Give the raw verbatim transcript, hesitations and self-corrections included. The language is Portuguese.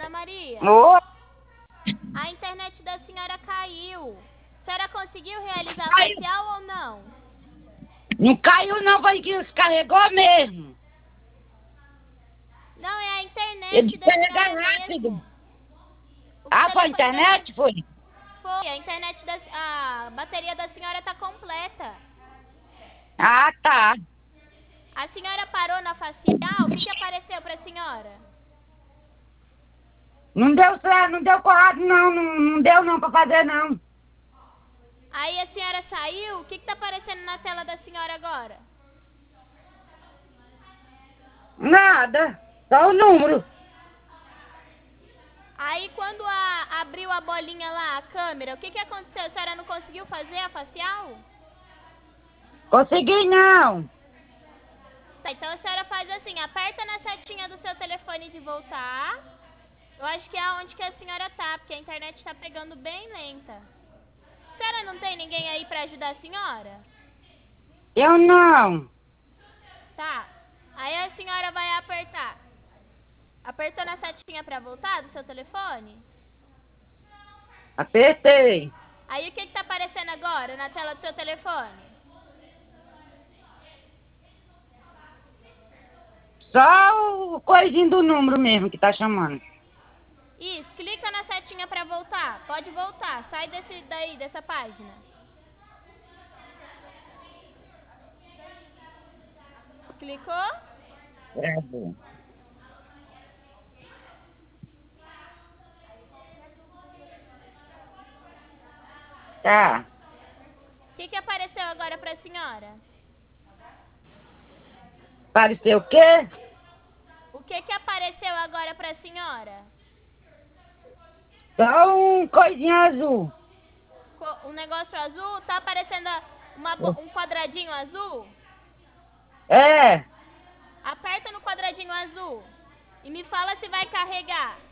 Ana Maria, Ô, a internet da senhora caiu. A senhora conseguiu realizar a caiu. facial ou não? Não caiu não, foi que descarregou mesmo. Não, é a Ele internet da descarrega senhora rápido. mesmo. O Ah, foi a telefone da senhora... internet, foi? Foi, a internet da... A bateria da senhora tá completa. Ah, tá. A senhora parou na facial? O que, que apareceu pra senhora? Não deu certo, não deu corrado não, não, não deu não pra fazer não. Aí a senhora saiu? O que, que tá aparecendo na tela da senhora agora? Nada, só o número. Aí quando a, abriu a bolinha lá, a câmera, o que, que aconteceu? A senhora não conseguiu fazer a facial? Consegui não. Tá, então a senhora faz assim, aperta na setinha do seu telefone de voltar. Eu acho que é onde que a senhora tá, porque a internet tá pegando bem lenta. A senhora não tem ninguém aí pra ajudar a senhora? Eu não. Tá. Aí a senhora vai apertar. Apertou na setinha pra voltar do seu telefone? Apertei. Aí o que que tá aparecendo agora na tela do seu telefone? Só o coisinho do número mesmo que tá chamando. Isso, clica na setinha pra voltar. Pode voltar, sai desse daí, dessa página. Clicou? Travou. Tá. O que que apareceu agora pra senhora? Pareceu o quê? O que que apareceu agora pra senhora? Só um coisinho azul. Co- Um negócio azul? Tá aparecendo uma bo- um quadradinho azul? É. Aperta no quadradinho azul e me fala se vai carregar.